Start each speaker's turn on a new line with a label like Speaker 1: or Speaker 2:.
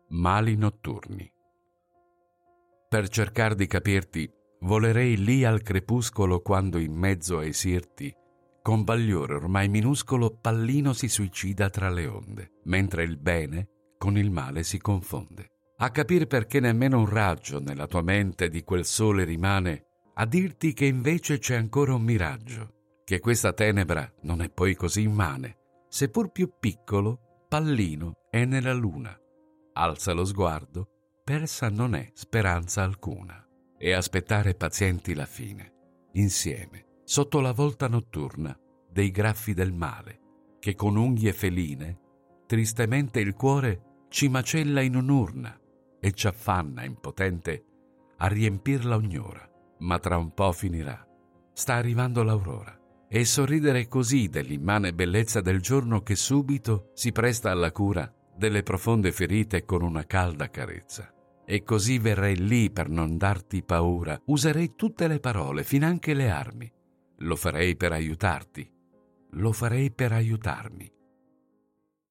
Speaker 1: Mali notturni. Per cercar di capirti, volerei lì al crepuscolo quando in mezzo ai sirti, con bagliore ormai minuscolo, Pallino si suicida tra le onde, mentre il bene con il male si confonde. A capir perché nemmeno un raggio nella tua mente di quel sole rimane, a dirti che invece c'è ancora un miraggio, che questa tenebra non è poi così immane, seppur più piccolo, Pallino è nella luna. Alza lo sguardo, persa non è speranza alcuna, e aspettare pazienti la fine, insieme, sotto la volta notturna dei graffi del male, che con unghie feline, tristemente il cuore ci macella in un'urna e ci affanna impotente a riempirla ogni ora, ma tra un po' finirà, sta arrivando l'aurora, e sorridere così dell'immane bellezza del giorno che subito si presta alla cura delle profonde ferite con una calda carezza. E così verrei lì per non darti paura, userei tutte le parole, finanche le armi. Lo farei per aiutarti, lo farei per aiutarmi,